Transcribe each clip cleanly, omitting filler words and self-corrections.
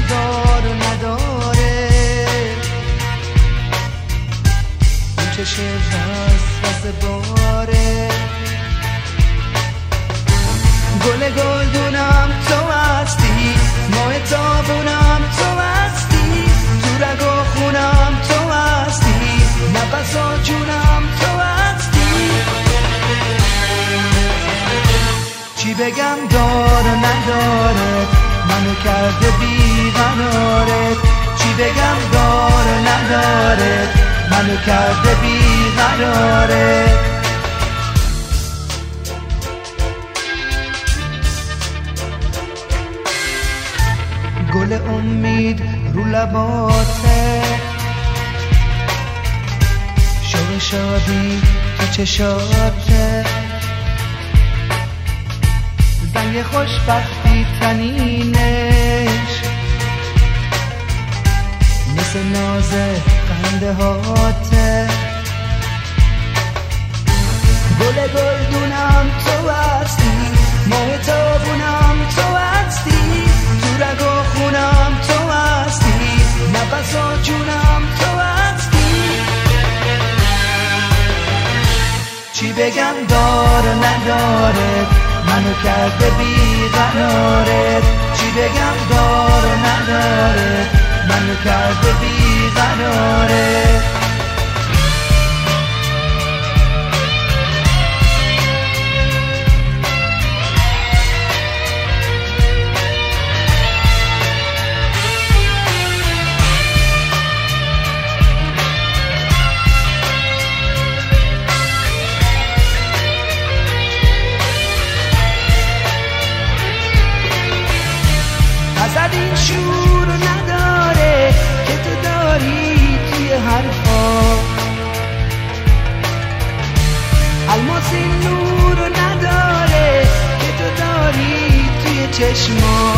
دار و نداره، اون چشم وسوسه باره. گل گلدونم تو هستی، ماه تابونم تو هستی، تو رگ و خونم تو هستی، نفس و جونم تو هستی. چی بگم دار و نداره، منو کرده بیقراره. چی بگم دار و نداره، منو کرده بیقراره. گل امید رو لباته، شوق شادی تو چشاته، زنگ خوشبختی تنینش مثل ناز خنده هاته. گل گلدونم تو هستی، ماه تابونم تو هستی، تو رگ و خونم تو هستی، نفس و جونم تو هستی. چی بگم دار و نداره، منو کرده بیقراره. چی بگم دار و نداره، منو کرده بیقراره. ازت این شور نداره که تو داری توی حرفا، الماس این نور نداره که تو داری توی چشما.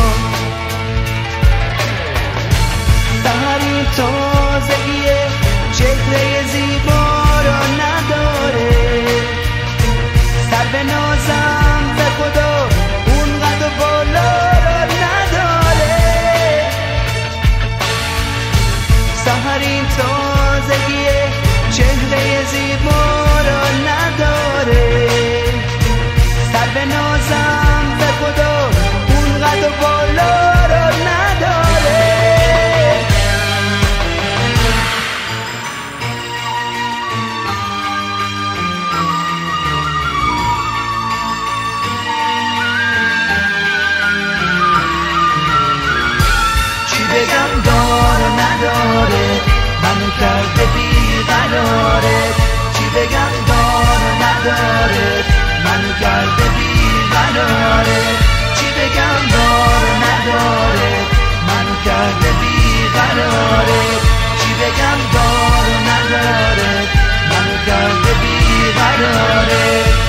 سحر این تازگی چهره زیبا رو نداره، سر به نازم به خدا اون قد و بالا رو نداره. سحر این تازگی چهره زیبا رو نداره، سر به نازم به خدا اون قد و بالا رو نداره. چی بگم دار و نداره، منو کرده بیقراره. چی بگم دار و نداره، منو کرده بیقراره. چی بگم دار و نداره، منو کرده بیقراره. چی بگم دار و نداره، منو کرده بیقراره.